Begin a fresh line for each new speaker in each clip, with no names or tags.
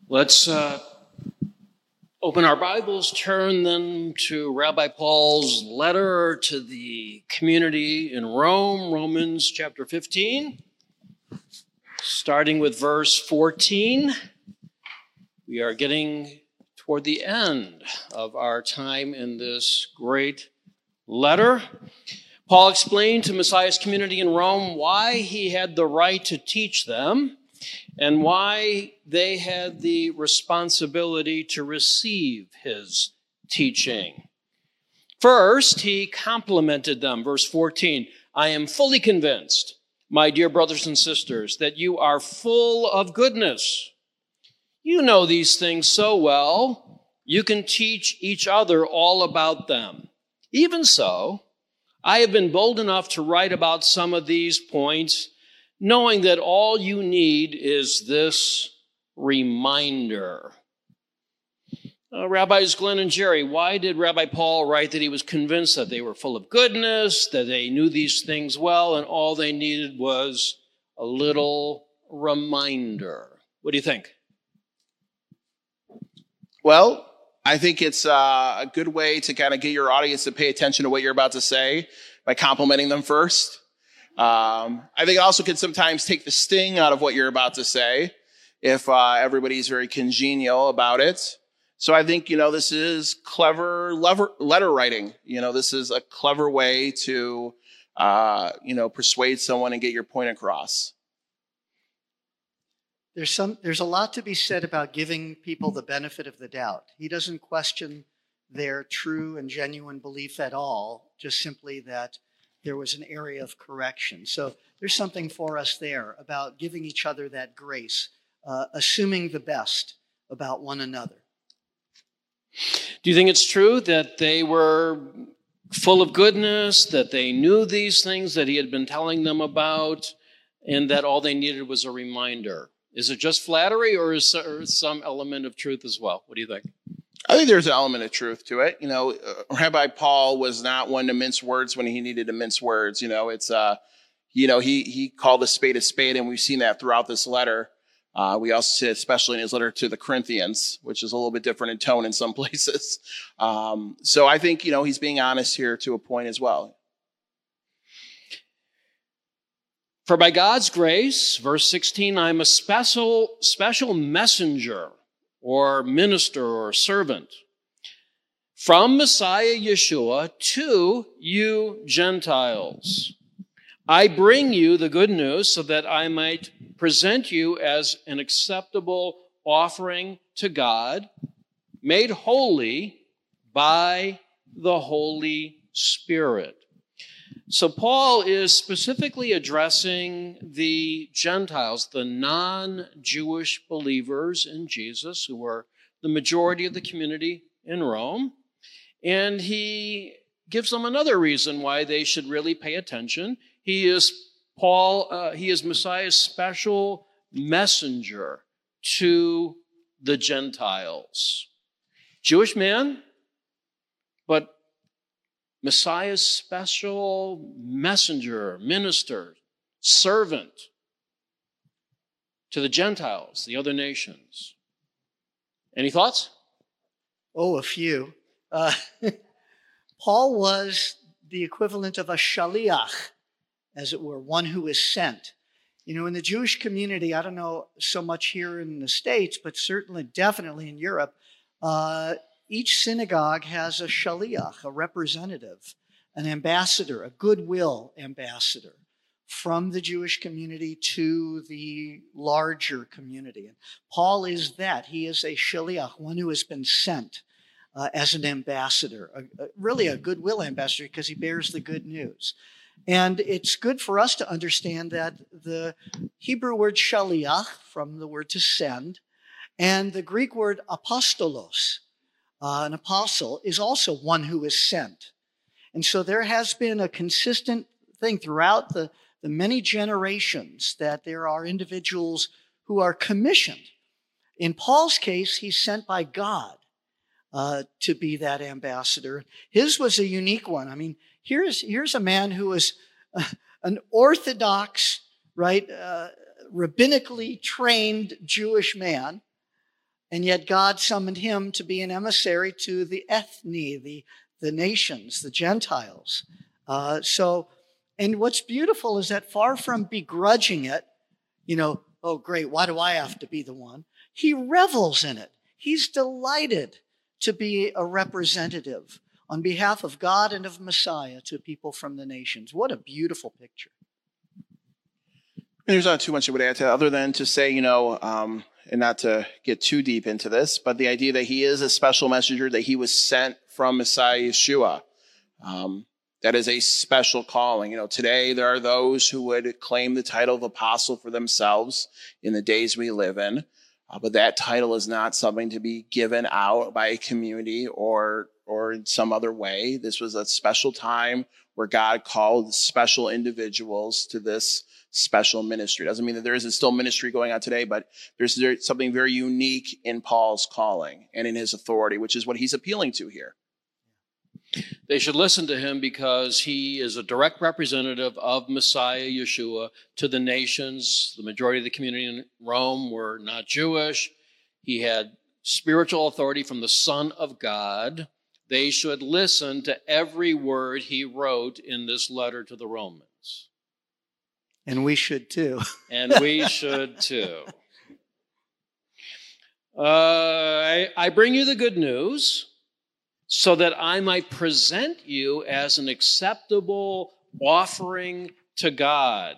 Let's open our Bibles, turn them to Rabbi Paul's letter to the community in Rome, Romans chapter 15, starting with verse 14. We are getting toward the end of our time in this great letter. Paul explained to Messiah's community in Rome why he had the right to teach them and why they had the responsibility to receive his teaching. First, he complimented them. Verse 14, I am fully convinced, my dear brothers and sisters, that you are full of goodness. You know these things so well, you can teach each other all about them. Even so, I have been bold enough to write about some of these points, knowing that all you need is this reminder. Rabbis Glenn and Jerry, why did Rabbi Paul write that he was convinced that they were full of goodness, that they knew these things well, and all they needed was a little reminder? What do you think?
Well, I think it's a good way to kind of get your audience to pay attention to what you're about to say by complimenting them first. I think it also can sometimes take the sting out of what you're about to say if everybody's very congenial about it. So I think, this is clever letter writing. This is a clever way to, persuade someone and get your point across.
There's a lot to be said about giving people the benefit of the doubt. He doesn't question their true and genuine belief at all, just simply that there was an area of correction. So there's something for us there about giving each other that grace, assuming the best about one another.
Do you think it's true that they were full of goodness, that they knew these things that he had been telling them about, and that all they needed was a reminder? Is it just flattery, or is there some element of truth as well? What do you think?
I think there's an element of truth to it. Rabbi Paul was not one to mince words when he needed to mince words. He called a spade, and we've seen that throughout this letter. We also see it especially in his letter to the Corinthians, which is a little bit different in tone in some places. So I think, he's being honest here to a point as well.
For by God's grace, verse 16, I'm a special messenger or minister or servant from Messiah Yeshua to you Gentiles. I bring you the good news so that I might present you as an acceptable offering to God, made holy by the Holy Spirit. So Paul is specifically addressing the Gentiles, the non-Jewish believers in Jesus, who are the majority of the community in Rome. And he gives them another reason why they should really pay attention. He is Messiah's special messenger to the Gentiles. Jewish man, but Messiah's special messenger, minister, servant to the Gentiles, the other nations. Any thoughts?
Oh, a few. Paul was the equivalent of a shaliach, as it were, one who is sent. In the Jewish community, I don't know so much here in the States, but certainly, definitely in Europe, each synagogue has a shaliach, a representative, an ambassador, a goodwill ambassador from the Jewish community to the larger community. And Paul is that. He is a shaliach, one who has been sent as an ambassador, really a goodwill ambassador because he bears the good news. And it's good for us to understand that the Hebrew word shaliach, from the word to send, and the Greek word apostolos, an apostle, is also one who is sent. And so there has been a consistent thing throughout the many generations that there are individuals who are commissioned. In Paul's case, he's sent by God to be that ambassador. His was a unique one. I mean, here's a man who was an orthodox, right, rabbinically trained Jewish man, And yet God summoned him to be an emissary to the ethne, the nations, the Gentiles. And what's beautiful is that far from begrudging it, oh, great, why do I have to be the one? He revels in it. He's delighted to be a representative on behalf of God and of Messiah to people from the nations. What a beautiful picture.
There's not too much I would add to that other than to say, and not to get too deep into this, but the idea that he is a special messenger, that he was sent from Messiah Yeshua. That is a special calling. Today there are those who would claim the title of apostle for themselves in the days we live in. But that title is not something to be given out by a community or in some other way. This was a special time where God called special individuals to this special ministry. Doesn't mean that there isn't still ministry going on today, but there's something very unique in Paul's calling and in his authority, which is what he's appealing to here.
They should listen to him because he is a direct representative of Messiah Yeshua to the nations. The majority of the community in Rome were not Jewish. He had spiritual authority from the Son of God. They should listen to every word he wrote in this letter to the Romans.
And we should too.
And we should too. I bring you the good news so that I might present you as an acceptable offering to God,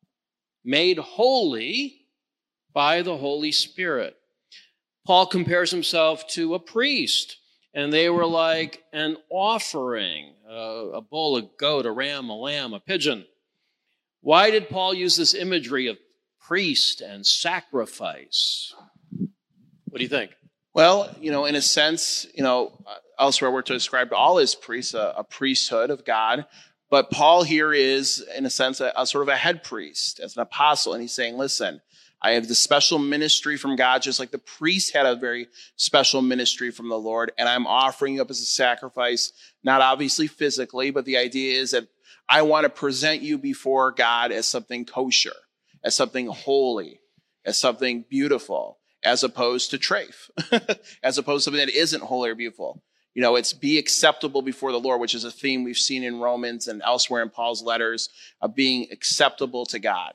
made holy by the Holy Spirit. Paul compares himself to a priest, and they were like an offering, a bull, a goat, a ram, a lamb, a pigeon. Why did Paul use this imagery of priest and sacrifice? What do you think?
Well, in a sense, elsewhere we're to describe all as priests, a priesthood of God. But Paul here is, in a sense, a sort of a head priest, as an apostle. And he's saying, listen, I have the special ministry from God, just like the priest had a very special ministry from the Lord. And I'm offering you up as a sacrifice, not obviously physically, but the idea is that I want to present you before God as something kosher, as something holy, as something beautiful, as opposed to treif, as opposed to something that isn't holy or beautiful. It's be acceptable before the Lord, which is a theme we've seen in Romans and elsewhere in Paul's letters of being acceptable to God.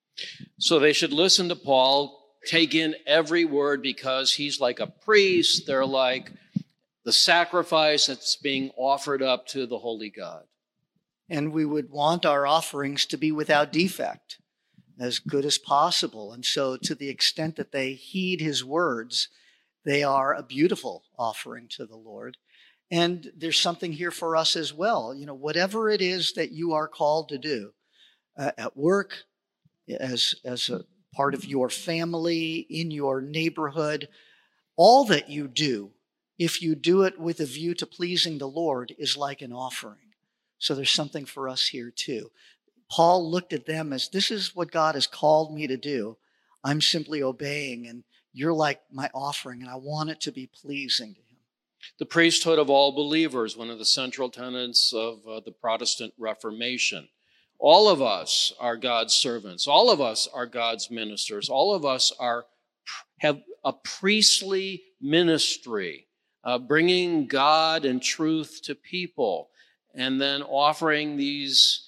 So they should listen to Paul, take in every word because he's like a priest. They're like the sacrifice that's being offered up to the holy God.
And we would want our offerings to be without defect, as good as possible. And so to the extent that they heed his words, they are a beautiful offering to the Lord. And there's something here for us as well. Whatever it is that you are called to do at work, as a part of your family, in your neighborhood, all that you do, if you do it with a view to pleasing the Lord, is like an offering. So there's something for us here too. Paul looked at them as, this is what God has called me to do. I'm simply obeying, and you're like my offering, and I want it to be pleasing to him.
The priesthood of all believers, one of the central tenets of the Protestant Reformation. All of us are God's servants. All of us are God's ministers. All of us have a priestly ministry, bringing God and truth to people, and then offering these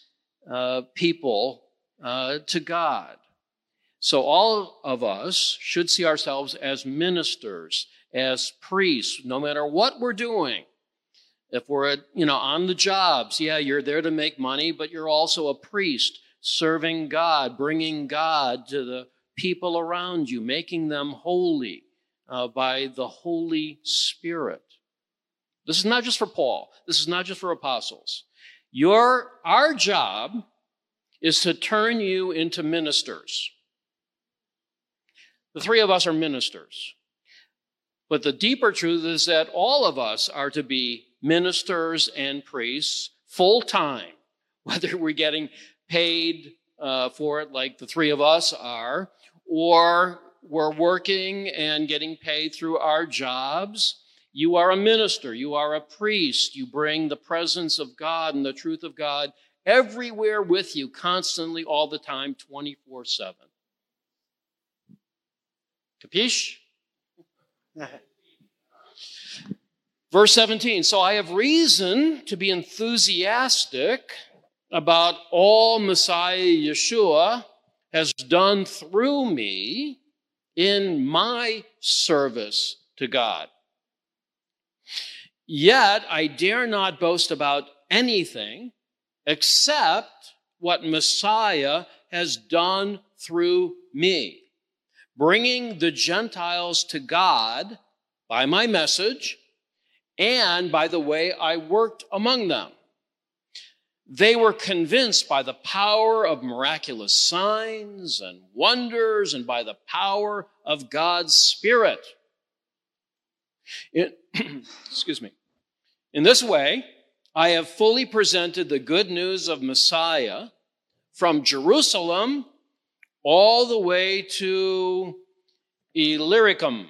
people to God. So all of us should see ourselves as ministers, as priests, no matter what we're doing. If we're on the jobs, you're there to make money, but you're also a priest, serving God, bringing God to the people around you, making them holy by the Holy Spirit. This is not just for Paul. This is not just for apostles. Our job is to turn you into ministers. The three of us are ministers. But the deeper truth is that all of us are to be ministers and priests full time, whether we're getting paid for it like the three of us are, or we're working and getting paid through our jobs. You are a minister. You are a priest. You bring the presence of God and the truth of God everywhere with you, constantly, all the time, 24/7. Capiche? Verse 17, so I have reason to be enthusiastic about all Messiah Yeshua has done through me in my service to God. Yet I dare not boast about anything except what Messiah has done through me, bringing the Gentiles to God by my message and by the way I worked among them. They were convinced by the power of miraculous signs and wonders and by the power of God's Spirit. Excuse me. In this way, I have fully presented the good news of Messiah from Jerusalem all the way to Illyricum.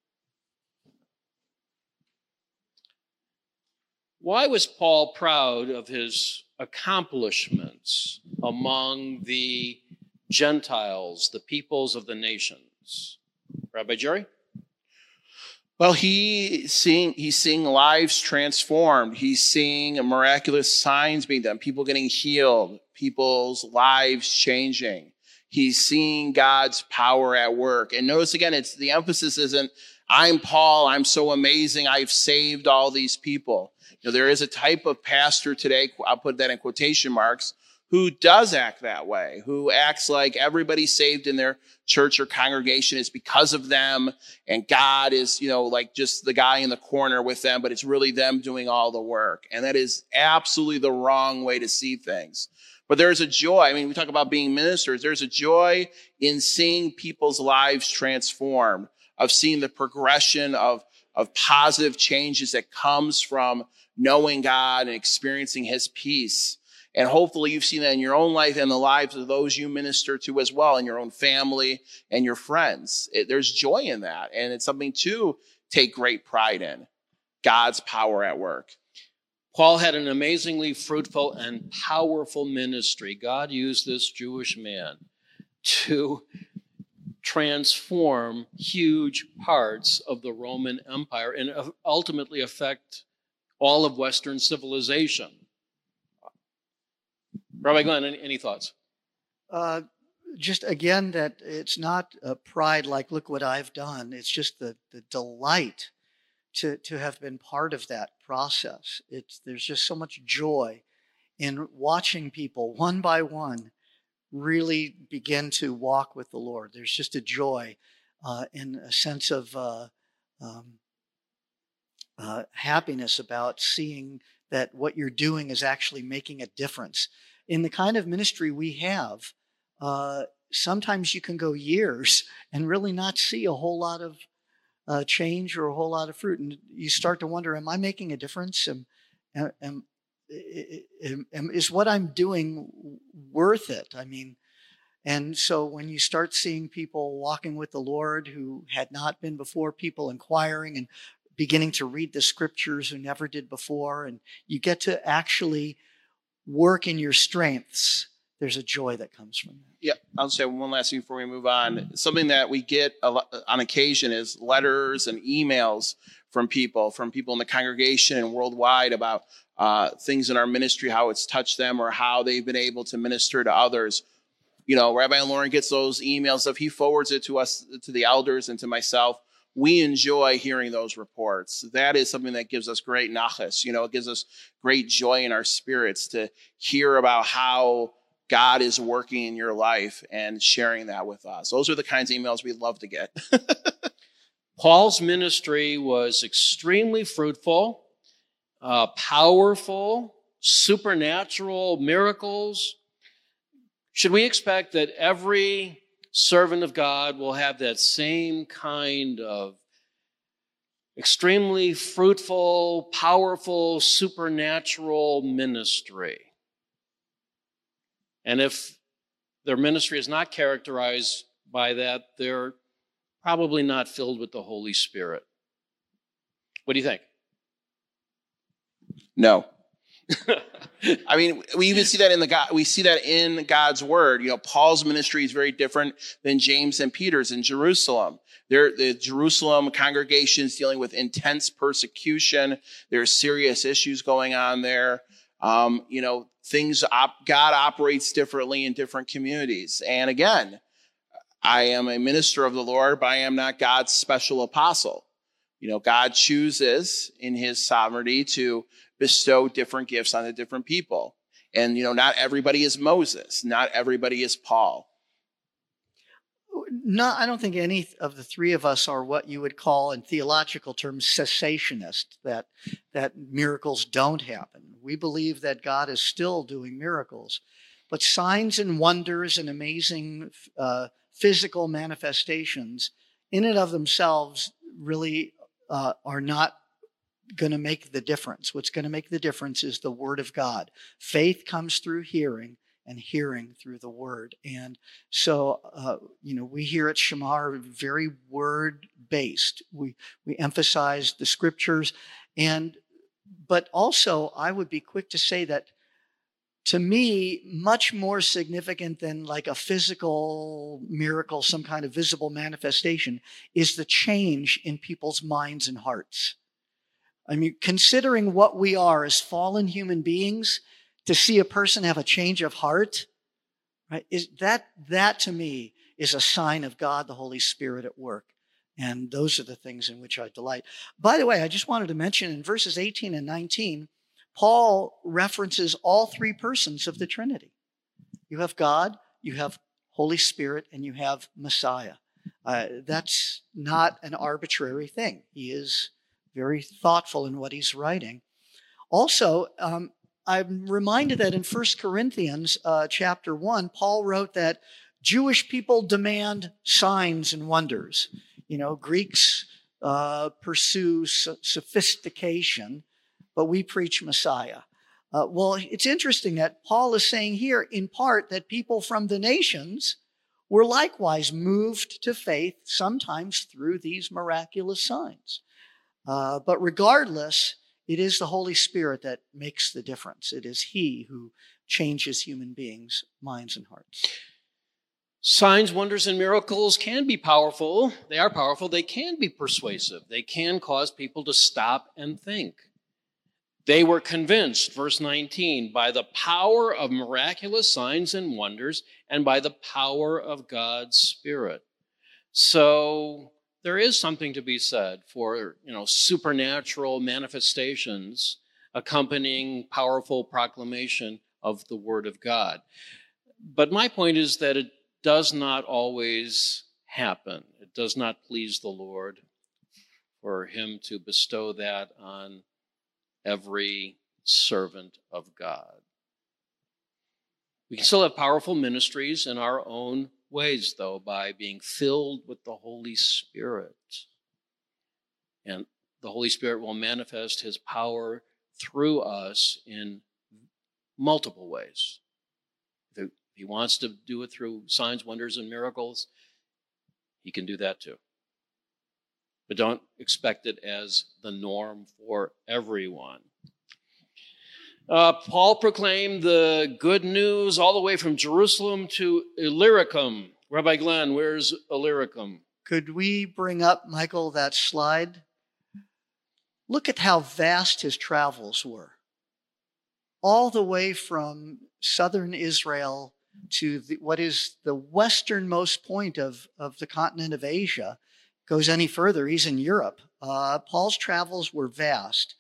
Why was Paul proud of his accomplishments among the Gentiles, the peoples of the nations? Rabbi Jerry?
Well, he's seeing lives transformed. He's seeing miraculous signs being done, people getting healed, people's lives changing. He's seeing God's power at work. And notice again, the emphasis isn't, I'm Paul, I'm so amazing, I've saved all these people. There is a type of pastor today, I'll put that in quotation marks, who does act that way, who acts like everybody saved in their church or congregation is because of them, and God is, like just the guy in the corner with them, but it's really them doing all the work. And that is absolutely the wrong way to see things. But there's a joy. We talk about being ministers. There's a joy in seeing people's lives transformed, of seeing the progression of positive changes that comes from knowing God and experiencing his peace. And hopefully you've seen that in your own life and the lives of those you minister to as well, in your own family and your friends. There's joy in that. And it's something to take great pride in. God's power at work.
Paul had an amazingly fruitful and powerful ministry. God used this Jewish man to transform huge parts of the Roman Empire and ultimately affect all of Western civilization. Rabbi Glenn, any thoughts?
Just again, that it's not pride like, look what I've done. It's just the delight to have been part of that process. There's just so much joy in watching people one by one really begin to walk with the Lord. There's just a joy and a sense of happiness about seeing that what you're doing is actually making a difference. In the kind of ministry we have, sometimes you can go years and really not see a whole lot of change or a whole lot of fruit. And you start to wonder, am I making a difference? Is what I'm doing worth it? And so when you start seeing people walking with the Lord who had not been before, people inquiring and beginning to read the scriptures who never did before, and you get to actually work in your strengths, there's a joy that comes from that.
Yeah, I'll say one last thing before we move on. Something that we get on occasion is letters and emails from people in the congregation and worldwide about things in our ministry, how it's touched them or how they've been able to minister to others. Rabbi Lauren gets those emails. If he forwards it to us, to the elders and to myself, we enjoy hearing those reports. That is something that gives us great nachas. It gives us great joy in our spirits to hear about how God is working in your life and sharing that with us. Those are the kinds of emails we'd love to get.
Paul's ministry was extremely fruitful, powerful, supernatural miracles. Should we expect that every servant of God will have that same kind of extremely fruitful, powerful, supernatural ministry? And if their ministry is not characterized by that, they're probably not filled with the Holy Spirit. What do you think?
No. We even see that in God's word. Paul's ministry is very different than James and Peter's in Jerusalem. The Jerusalem congregation is dealing with intense persecution. There's serious issues going on there. God operates differently in different communities. And again, I am a minister of the Lord, but I am not God's special apostle. God chooses in his sovereignty to bestow different gifts on the different people. And, not everybody is Moses. Not everybody is Paul.
No, I don't think any of the three of us are what you would call in theological terms cessationist, that miracles don't happen. We believe that God is still doing miracles. But signs and wonders and amazing physical manifestations in and of themselves really are not going to make the difference. What's going to make the difference is the Word of God. Faith comes through hearing, and hearing through the Word. And so, we here at Shamar are very word-based. We emphasize the Scriptures. But also, I would be quick to say that, to me, much more significant than like a physical miracle, some kind of visible manifestation, is the change in people's minds and hearts. I mean, considering what we are as fallen human beings, to see a person have a change of heart, right? That to me is a sign of God, the Holy Spirit at work. And those are the things in which I delight. By the way, I just wanted to mention in verses 18 and 19, Paul references all three persons of the Trinity. You have God, you have Holy Spirit, and you have Messiah. That's not an arbitrary thing. He is very thoughtful in what he's writing. Also, I'm reminded that in 1 Corinthians chapter 1, Paul wrote that Jewish people demand signs and wonders. Greeks pursue sophistication, but we preach Messiah. Well, it's interesting that Paul is saying here, in part, that people from the nations were likewise moved to faith, sometimes through these miraculous signs. But regardless, it is the Holy Spirit that makes the difference. It is He who changes human beings' minds and hearts.
Signs, wonders, and miracles can be powerful. They are powerful. They can be persuasive. They can cause people to stop and think. They were convinced, verse 19, by the power of miraculous signs and wonders and by the power of God's Spirit. So there is something to be said for, supernatural manifestations accompanying powerful proclamation of the Word of God. But my point is that it does not always happen. It does not please the Lord for Him to bestow that on every servant of God. We can still have powerful ministries in our own ways, though, by being filled with the Holy Spirit. And the Holy Spirit will manifest His power through us in multiple ways. If He wants to do it through signs, wonders, and miracles, He can do that too. But don't expect it as the norm for everyone. Paul proclaimed the good news all the way from Jerusalem to Illyricum. Rabbi Glenn, where's Illyricum?
Could we bring up, Michael, that slide? Look at how vast his travels were. All the way from southern Israel to what is the westernmost point of the continent of Asia. Goes any further, he's in Europe. Paul's travels were vast.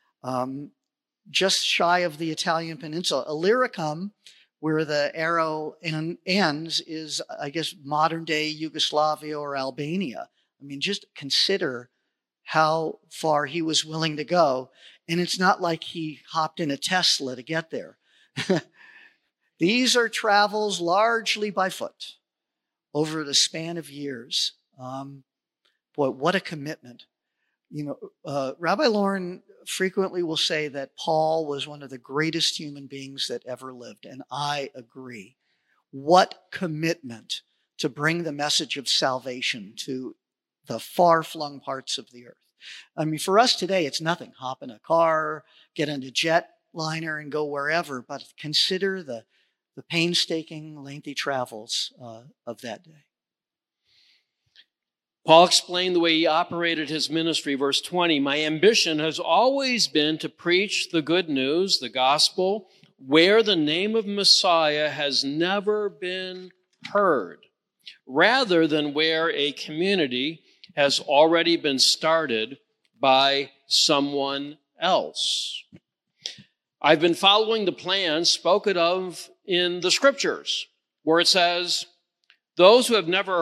Just shy of the Italian peninsula. Illyricum, where the arrow ends, is, I guess, modern-day Yugoslavia or Albania. I mean, just consider how far he was willing to go. And it's not like he hopped in a Tesla to get there. These are travels largely by foot over the span of years. Boy, what a commitment. Rabbi Lauren frequently will say that Paul was one of the greatest human beings that ever lived, and I agree. What commitment to bring the message of salvation to the far-flung parts of the earth. I mean, for us today, it's nothing. Hop in a car, get in a jet liner, and go wherever, but consider the painstaking, lengthy travels of that day.
Paul explained the way he operated his ministry, verse 20. My ambition has always been to preach the good news, the gospel, where the name of Messiah has never been heard, rather than where a community has already been started by someone else. I've been following the plan spoken of in the scriptures, where it says, those who have never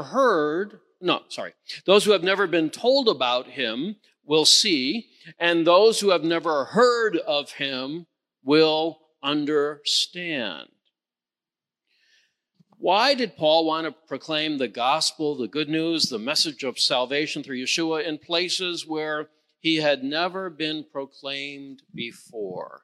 been told about him will see, and those who have never heard of him will understand. Why did Paul want to proclaim the gospel, the good news, the message of salvation through Yeshua in places where he had never been proclaimed before?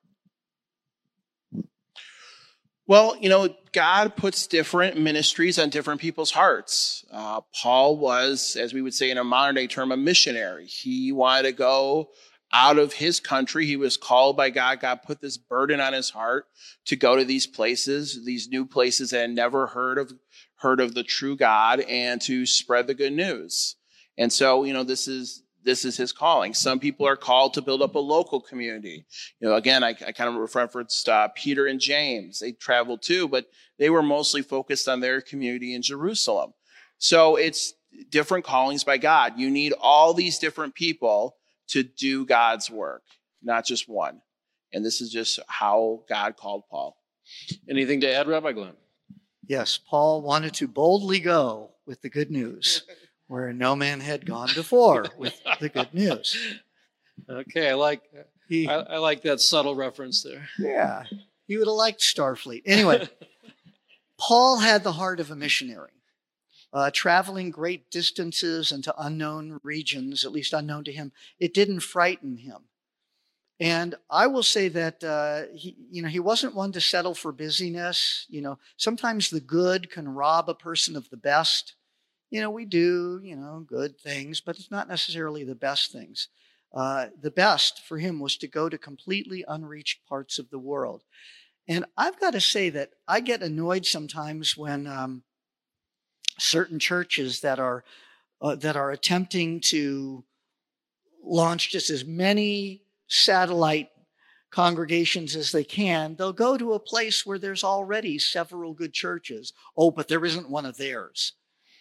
Well, God puts different ministries on different people's hearts. Paul was, as we would say in a modern day term, a missionary. He wanted to go out of his country. He was called by God. God put this burden on his heart to go to these places, these new places that had never heard of the true God, and to spread the good news. And so, this is his calling. Some people are called to build up a local community. Again, I kind of referenced Peter and James. They traveled too, but they were mostly focused on their community in Jerusalem. So it's different callings by God. You need all these different people to do God's work, not just one. And this is just how God called Paul.
Anything to add, Rabbi Glenn?
Yes, Paul wanted to boldly go with the good news, where no man had gone before with the good news.
Okay, I like that subtle reference there.
Yeah, he would have liked Starfleet. Anyway, Paul had the heart of a missionary, traveling great distances into unknown regions, at least unknown to him. It didn't frighten him. And I will say that he wasn't one to settle for busyness. Sometimes the good can rob a person of the best. We do, good things, but it's not necessarily the best things. The best for him was to go to completely unreached parts of the world. And I've got to say that I get annoyed sometimes when certain churches that are attempting to launch just as many satellite congregations as they can, they'll go to a place where there's already several good churches. Oh, but there isn't one of theirs.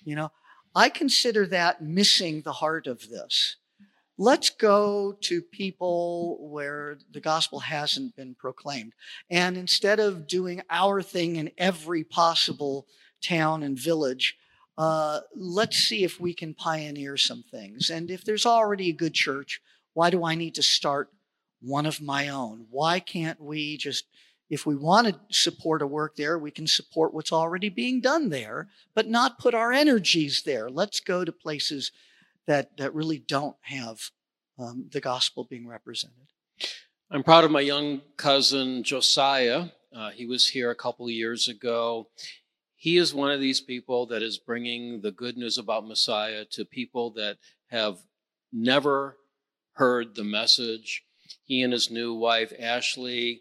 I consider that missing the heart of this. Let's go to people where the gospel hasn't been proclaimed. And instead of doing our thing in every possible town and village, let's see if we can pioneer some things. And if there's already a good church, why do I need to start one of my own? Why can't we just, if we want to support a work there, we can support what's already being done there, but not put our energies there. Let's go to places that really don't have the gospel being represented.
I'm proud of my young cousin, Josiah. He was here a couple of years ago. He is one of these people that is bringing the good news about Messiah to people that have never heard the message. He and his new wife, Ashley,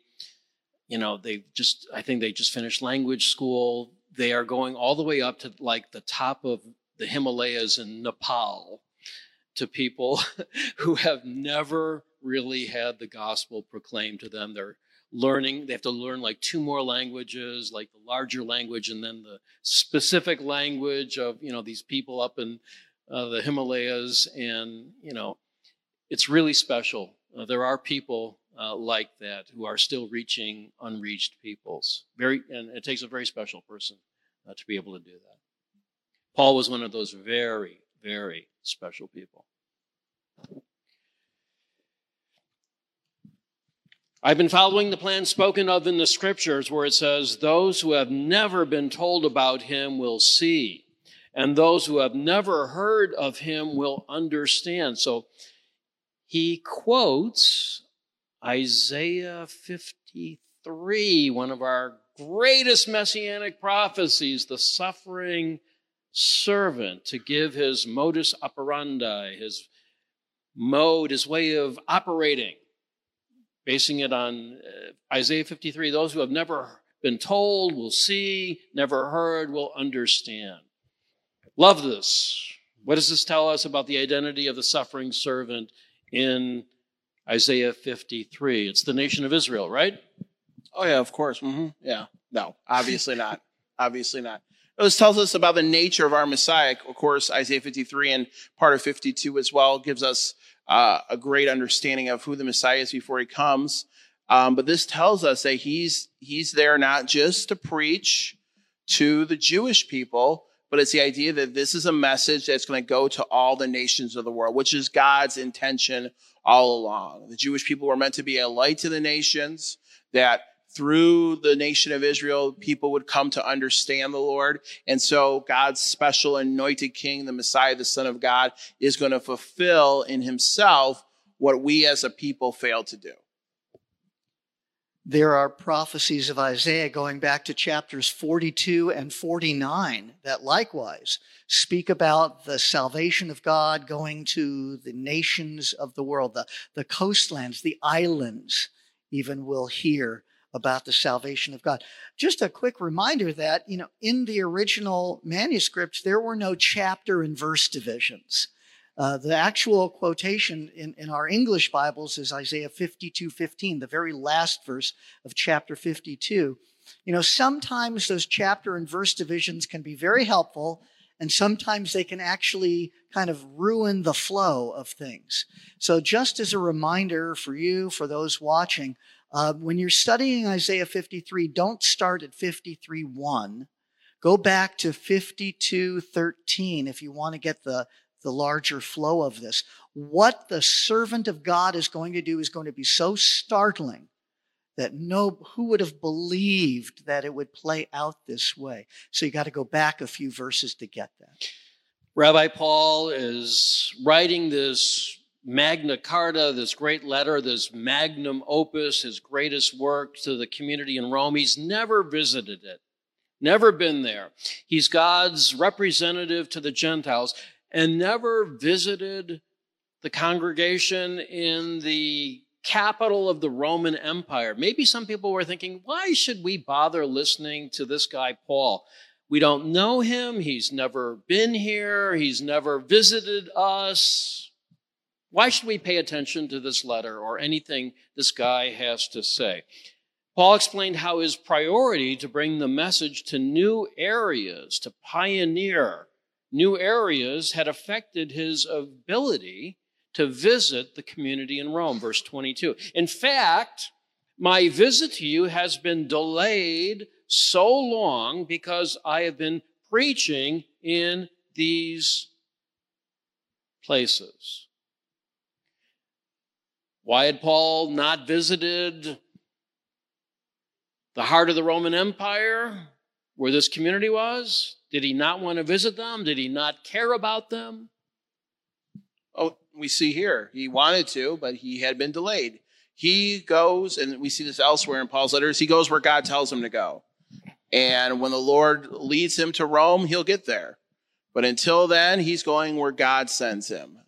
I think they just finished language school. They are going all the way up to like the top of the Himalayas in Nepal to people who have never really had the gospel proclaimed to them. They're learning, they have to learn like 2 more languages, like the larger language and then the specific language of, these people up in the Himalayas. And, it's really special. There are people like that who are still reaching unreached peoples. And it takes a very special person to be able to do that. Paul was one of those very, very special people. I've been following the plan spoken of in the scriptures where it says, those who have never been told about him will see, and those who have never heard of him will understand. So he quotes Isaiah 53, one of our greatest messianic prophecies, the suffering servant, to give his modus operandi, his mode, his way of operating, basing it on Isaiah 53. Those who have never been told will see, never heard will understand. Love this What does this tell us about the identity of the suffering servant in Isaiah 53? It's the nation of Israel, right?
Oh, yeah, of course. Yeah. No, obviously not. Obviously not. This tells us about the nature of our Messiah. Of course, Isaiah 53 and part of 52 as well gives us a great understanding of who the Messiah is before he comes. But this tells us that he's there not just to preach to the Jewish people, but it's the idea that this is a message that's going to go to all the nations of the world, which is God's intention all along. The Jewish people were meant to be a light to the nations, that through the nation of Israel, people would come to understand the Lord. And so God's special anointed king, the Messiah, the Son of God, is going to fulfill in himself what we as a people failed to do.
There are prophecies of Isaiah going back to chapters 42 and 49 that likewise speak about the salvation of God going to the nations of the world, the coastlands, the islands even will hear about the salvation of God. Just a quick reminder that, in the original manuscripts, there were no chapter and verse divisions. The actual quotation in our English Bibles is Isaiah 52:15, the very last verse of chapter 52. Sometimes those chapter and verse divisions can be very helpful, and sometimes they can actually kind of ruin the flow of things. So just as a reminder for you, for those watching, when you're studying Isaiah 53, don't start at 53:1. Go back to 52:13 if you want to get the larger flow of this. What the servant of God is going to do is going to be so startling that who would have believed that it would play out this way? So you got to go back a few verses to get that.
Rabbi Paul is writing this Magna Carta, this great letter, this magnum opus, his greatest work to the community in Rome. He's never visited it, never been there. He's God's representative to the Gentiles and never visited the congregation in the capital of the Roman Empire. Maybe some people were thinking, why should we bother listening to this guy, Paul? We don't know him. He's never been here. He's never visited us. Why should we pay attention to this letter or anything this guy has to say? Paul explained how his priority to bring the message to new areas, to pioneer new areas, had affected his ability to visit the community in Rome, verse 22. In fact, my visit to you has been delayed so long because I have been preaching in these places. Why had Paul not visited the heart of the Roman Empire, where this community was? Did he not want to visit them? Did he not care about them?
Oh, we see here, he wanted to, but he had been delayed. He goes, and we see this elsewhere in Paul's letters, he goes where God tells him to go. And when the Lord leads him to Rome, he'll get there. But until then, he's going where God sends him.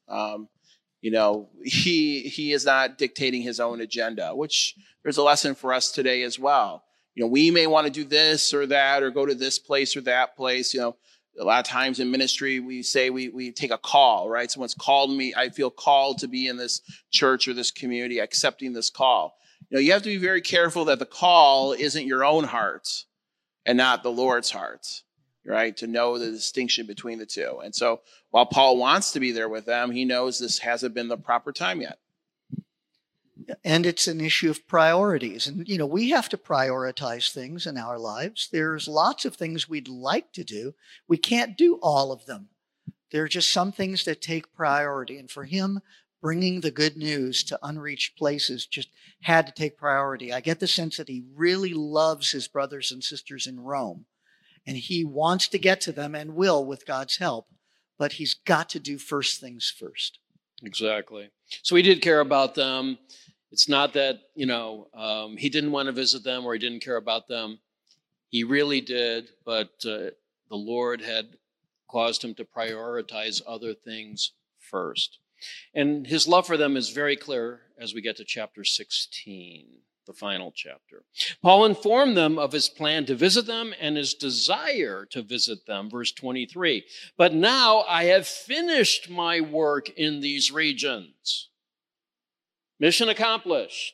He is not dictating his own agenda, which there's a lesson for us today as well. We may want to do this or that or go to this place or that place. A lot of times in ministry, we say we take a call, right? Someone's called me. I feel called to be in this church or this community, accepting this call. You have to be very careful that the call isn't your own heart and not the Lord's heart, right? To know the distinction between the two. And so while Paul wants to be there with them, he knows this hasn't been the proper time yet.
And it's an issue of priorities. And, we have to prioritize things in our lives. There's lots of things we'd like to do. We can't do all of them. There are just some things that take priority. And for him, bringing the good news to unreached places just had to take priority. I get the sense that he really loves his brothers and sisters in Rome. And he wants to get to them and will with God's help. But he's got to do first things first.
Exactly. So he did care about them. It's not that, he didn't want to visit them or he didn't care about them. He really did, but the Lord had caused him to prioritize other things first. And his love for them is very clear as we get to chapter 16. the final chapter. Paul informed them of his plan to visit them and his desire to visit them, verse 23. But now I have finished my work in these regions. Mission accomplished.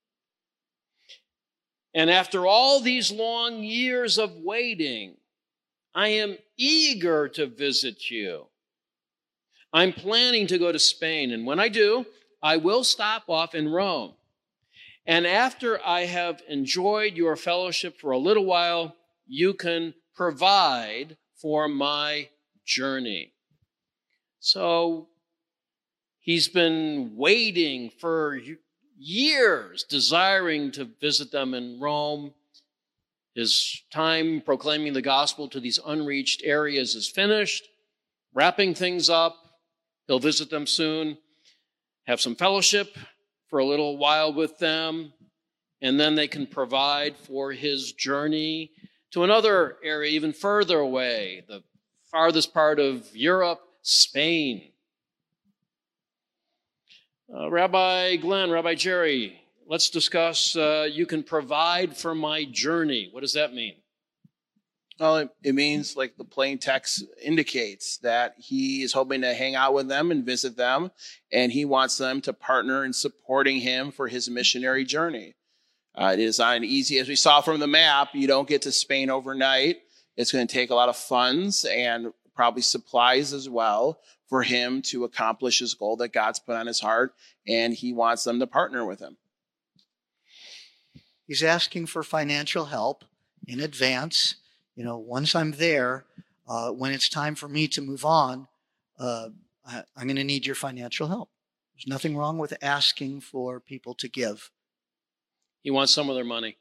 And after all these long years of waiting, I am eager to visit you. I'm planning to go to Spain, and when I do, I will stop off in Rome. And after I have enjoyed your fellowship for a little while, you can provide for my journey. So he's been waiting for years, desiring to visit them in Rome. His time proclaiming the gospel to these unreached areas is finished, wrapping things up. He'll visit them soon, have some fellowship for a little while with them, and then they can provide for his journey to another area even further away, the farthest part of Europe, Spain. Rabbi Glenn, Rabbi Jerry, let's discuss you can provide for my journey. What does that mean?
Well, it means, like the plain text indicates, that he is hoping to hang out with them and visit them, and he wants them to partner in supporting him for his missionary journey. It is not easy, as we saw from the map, you don't get to Spain overnight. It's going to take a lot of funds and probably supplies as well for him to accomplish his goal that God's put on his heart, and he wants them to partner with him.
He's asking for financial help in advance. You know, once I'm there, when it's time for me to move on, I'm going to need your financial help. There's nothing wrong with asking for people to give.
He wants some of their money.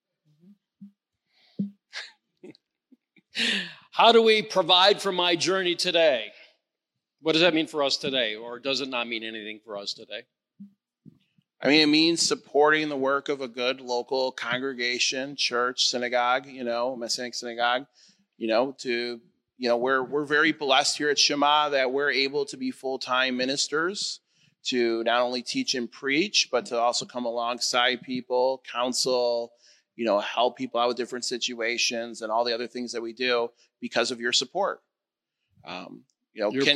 How do we provide for my journey today? What does that mean for us today? Or does it not mean anything for us today?
I mean, it means supporting the work of a good local congregation, church, synagogue, Messianic synagogue, we're very blessed here at Shema that we're able to be full-time ministers to not only teach and preach, but to also come alongside people, counsel, help people out with different situations and all the other things that we do because of your support. The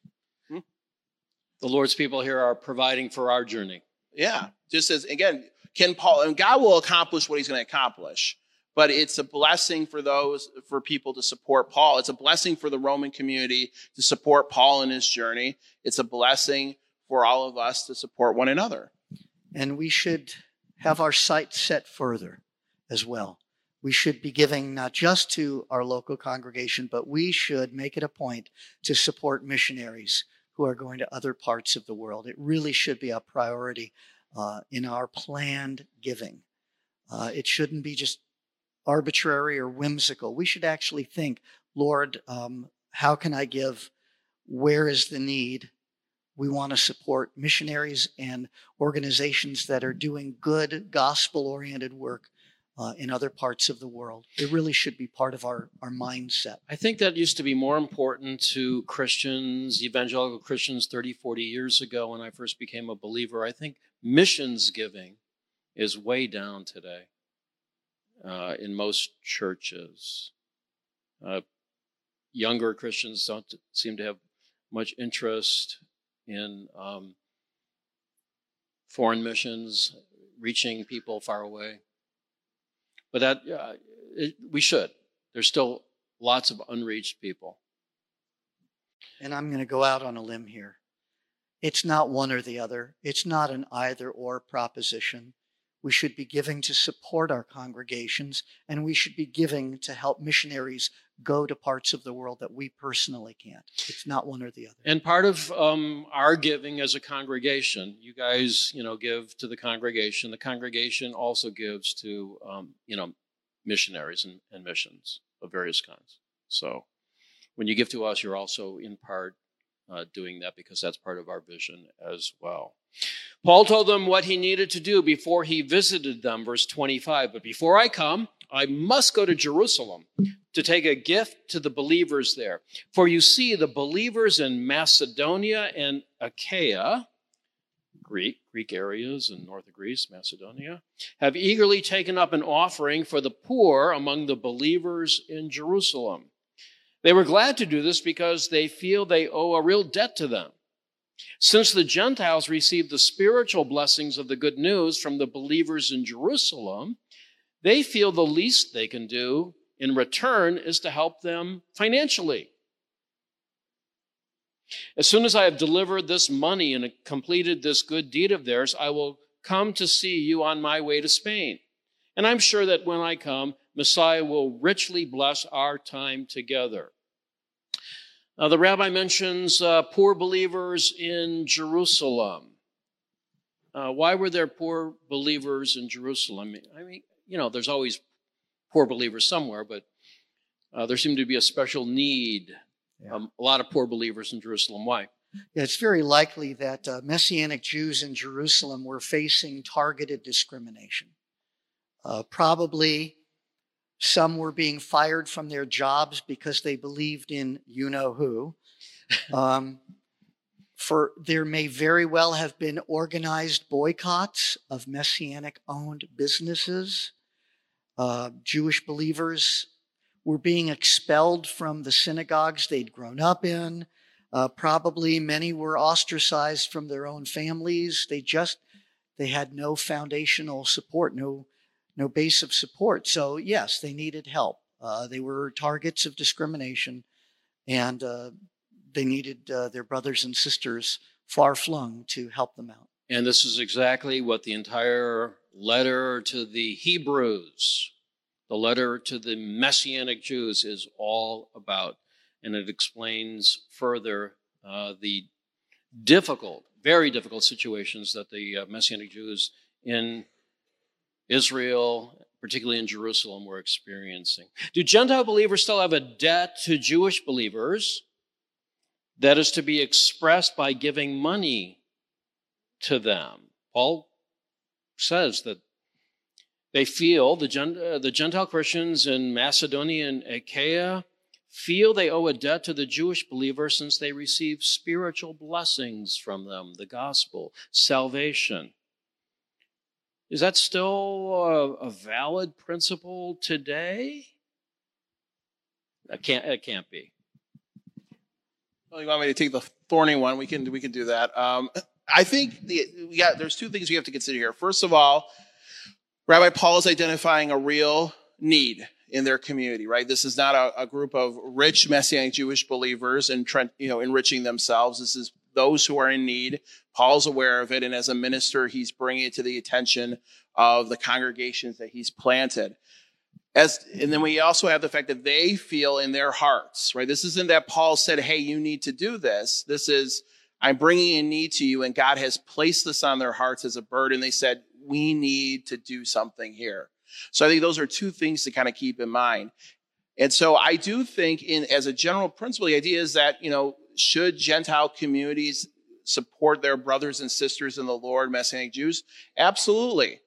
Lord's people here are providing for our journey.
Yeah, just as, again, Paul, and God will accomplish what he's going to accomplish, but it's a blessing for people to support Paul. It's a blessing for the Roman community to support Paul in his journey. It's a blessing for all of us to support one another.
And we should have our sights set further as well. We should be giving not just to our local congregation, but we should make it a point to support missionaries who are going to other parts of the world. It really should be a priority in our planned giving. It shouldn't be just arbitrary or whimsical. We should actually think, Lord, how can I give? Where is the need? We want to support missionaries and organizations that are doing good gospel-oriented work in other parts of the world. It really should be part of our mindset.
I think that used to be more important to Christians, evangelical Christians 30, 40 years ago when I first became a believer. I think missions giving is way down today in most churches. Younger Christians don't seem to have much interest in foreign missions, reaching people far away. But we should. There's still lots of unreached people.
And I'm going to go out on a limb here. It's not one or the other. It's not an either-or proposition. We should be giving to support our congregations, and we should be giving to help missionaries go to parts of the world that we personally can't. It's not one or the other.
And part of our giving as a congregation, you guys, give to the congregation. The congregation also gives to, missionaries and missions of various kinds. So when you give to us, you're also in part doing that because that's part of our vision as well. Paul told them what he needed to do before he visited them, verse 25. But before I come, I must go to Jerusalem to take a gift to the believers there. For you see, the believers in Macedonia and Achaia Greek areas in north of Greece, Macedonia, have eagerly taken up an offering for the poor among the believers in Jerusalem. They were glad to do this because they feel they owe a real debt to them. Since the Gentiles received the spiritual blessings of the good news from the believers in Jerusalem, they feel the least they can do in return is to help them financially. As soon as I have delivered this money and completed this good deed of theirs, I will come to see you on my way to Spain. And I'm sure that when I come, Messiah will richly bless our time together. The rabbi mentions poor believers in Jerusalem. Why were there poor believers in Jerusalem? I mean, there's always poor believers somewhere, but there seemed to be a special need. Yeah. A lot of poor believers in Jerusalem. Why?
Yeah, it's very likely that Messianic Jews in Jerusalem were facing targeted discrimination. Probably some were being fired from their jobs because they believed in you-know-who. There may very well have been organized boycotts of Messianic-owned businesses. Jewish believers were being expelled from the synagogues they'd grown up in. Probably many were ostracized from their own families. They had no foundational support, no base of support. So yes, they needed help. They were targets of discrimination, and they needed their brothers and sisters far-flung to help them out.
And this is exactly what the entire letter to the Hebrews, the letter to the Messianic Jews, is all about. And it explains further the very difficult situations that the Messianic Jews in Israel, particularly in Jerusalem, were experiencing. Do Gentile believers still have a debt to Jewish believers that is to be expressed by giving money to them? Paul says that they feel, the Gentile Christians in Macedonia and Achaia feel they owe a debt to the Jewish believers since they receive spiritual blessings from them, the gospel, salvation. Is that still a valid principle today? It can't be.
Well, you want me to take the thorny one? We can do that. I think there's two things we have to consider here. First of all, Rabbi Paul is identifying a real need in their community, right? This is not a group of rich Messianic Jewish believers and enriching themselves. This is those who are in need. Paul's aware of it, and as a minister, he's bringing it to the attention of the congregations that he's planted. And then we also have the fact that they feel in their hearts, right? This isn't that Paul said, hey, you need to do this. This is, I'm bringing a need to you, and God has placed this on their hearts as a burden. They said, we need to do something here. So I think those are two things to kind of keep in mind. And so I do think as a general principle, the idea is that, should Gentile communities support their brothers and sisters in the Lord, Messianic Jews? Absolutely.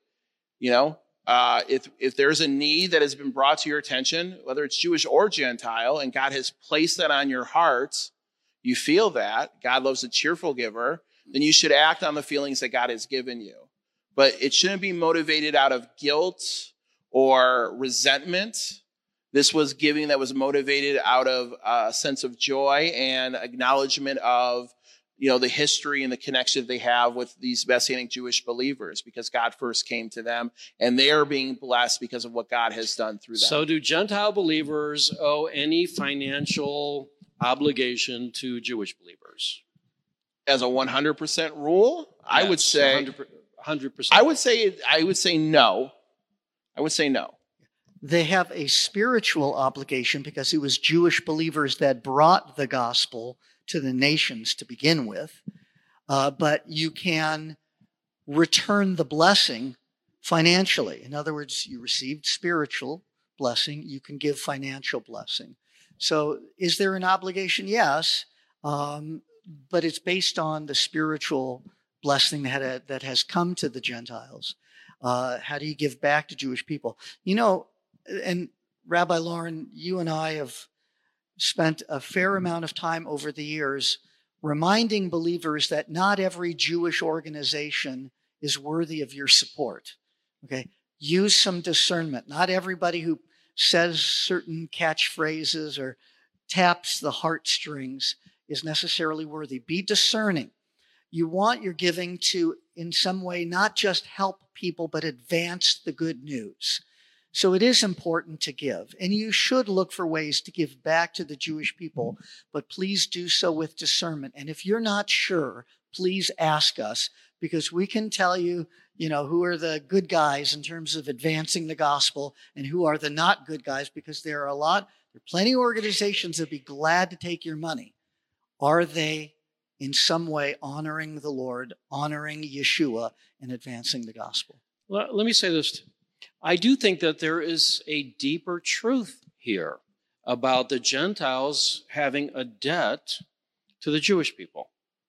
If there's a need that has been brought to your attention, whether it's Jewish or Gentile, and God has placed that on your heart, you feel that, God loves a cheerful giver, then you should act on the feelings that God has given you. But it shouldn't be motivated out of guilt or resentment. This was giving that was motivated out of a sense of joy and acknowledgement of, the history and the connection they have with these Messianic Jewish believers, because God first came to them and they are being blessed because of what God has done through them.
So do Gentile believers owe any financial obligation to Jewish believers?
As a 100% rule, yes, I would say
100%.
I would say no. I would say no.
They have a spiritual obligation because it was Jewish believers that brought the gospel to the nations to begin with. But you can return the blessing financially. In other words, you received spiritual blessing, you can give financial blessing. So is there an obligation? Yes. But it's based on the spiritual blessing that has come to the Gentiles. How do you give back to Jewish people? And Rabbi Lauren, you and I have spent a fair amount of time over the years reminding believers that not every Jewish organization is worthy of your support. Okay? Use some discernment. Not everybody who says certain catchphrases or taps the heartstrings is necessarily worthy. Be discerning. You want your giving to, in some way, not just help people, but advance the good news. So it is important to give, and you should look for ways to give back to the Jewish people, but please do so with discernment. And if you're not sure, please ask us, because we can tell you, who are the good guys in terms of advancing the gospel and who are the not good guys, because there are plenty of organizations that would be glad to take your money. Are they in some way honoring the Lord, honoring Yeshua, and advancing the gospel?
Well, let me say this. I do think that there is a deeper truth here about the Gentiles having a debt to the Jewish people.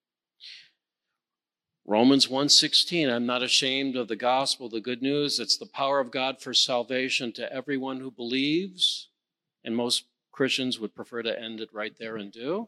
Romans 1:16, I'm not ashamed of the gospel, the good news. It's the power of God for salvation to everyone who believes. And most Christians would prefer to end it right there and do.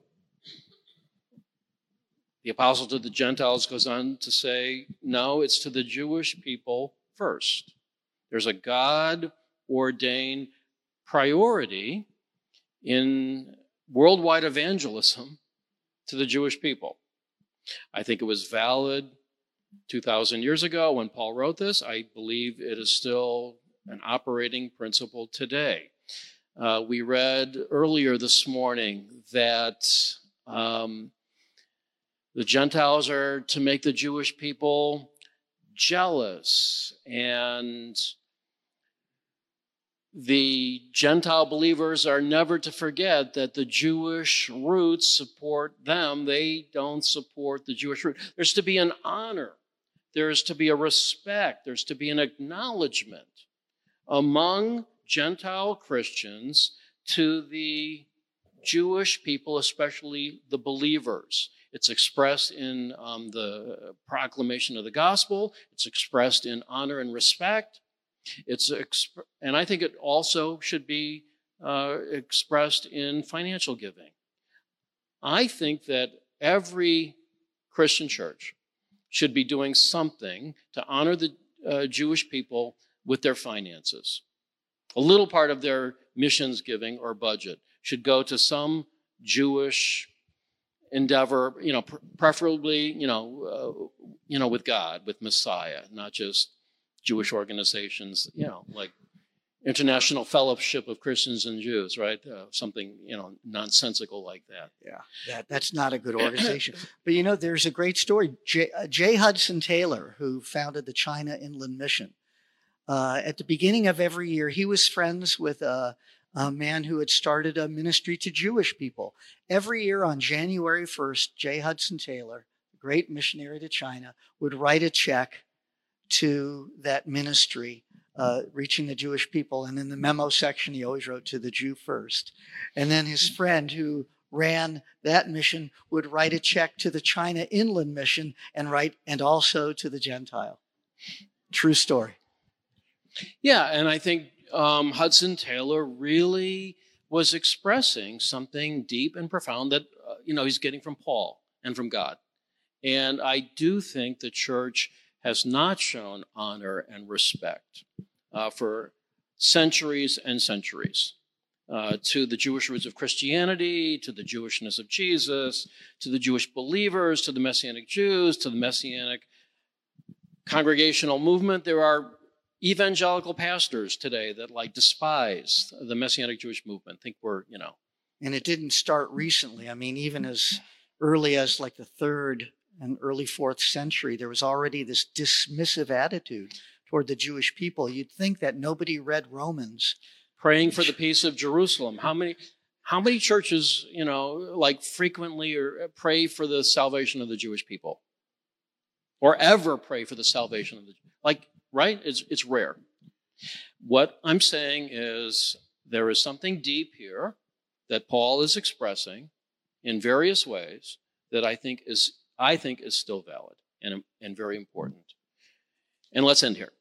The apostle to the Gentiles goes on to say, no, it's to the Jewish people first. There's a God-ordained priority in worldwide evangelism to the Jewish people. I think it was valid 2,000 years ago when Paul wrote this. I believe it is still an operating principle today. We read earlier this morning that the Gentiles are to make the Jewish people jealous, and the Gentile believers are never to forget that the Jewish roots support them. They don't support the Jewish root. There's to be an honor. There's to be a respect. There's to be an acknowledgement among Gentile Christians to the Jewish people, especially the believers. It's expressed in the proclamation of the gospel. It's expressed in honor and respect. And I think it also should be expressed in financial giving. I think that every Christian church should be doing something to honor the Jewish people with their finances. A little part of their missions giving or budget should go to some Jewish endeavor, preferably, with God, with Messiah, not just Jewish organizations, like International Fellowship of Christians and Jews, right? Something, nonsensical like that.
Yeah, that's not a good organization. But, there's a great story. J. Hudson Taylor, who founded the China Inland Mission, at the beginning of every year, he was friends with a man who had started a ministry to Jewish people. Every year on January 1st, J. Hudson Taylor, the great missionary to China, would write a check to that ministry, reaching the Jewish people. And in the memo section, he always wrote to the Jew first. And then his friend who ran that mission would write a check to the China Inland Mission and also to the Gentile. True story.
Yeah, and I think Hudson Taylor really was expressing something deep and profound that, he's getting from Paul and from God. And I do think the church has not shown honor and respect for centuries and centuries to the Jewish roots of Christianity, to the Jewishness of Jesus, to the Jewish believers, to the Messianic Jews, to the Messianic congregational movement. There are evangelical pastors today that despise the Messianic Jewish movement, think we're,
And it didn't start recently. I mean, even as early as the 3rd and early 4th century, there was already this dismissive attitude toward the Jewish people. You'd think that nobody read Romans.
Praying for the peace of Jerusalem. How many churches, frequently or pray for the salvation of the Jewish people? Or ever pray for the salvation of the right? It's rare. What I'm saying is there is something deep here that Paul is expressing in various ways that I think is still valid and very important. And let's end here.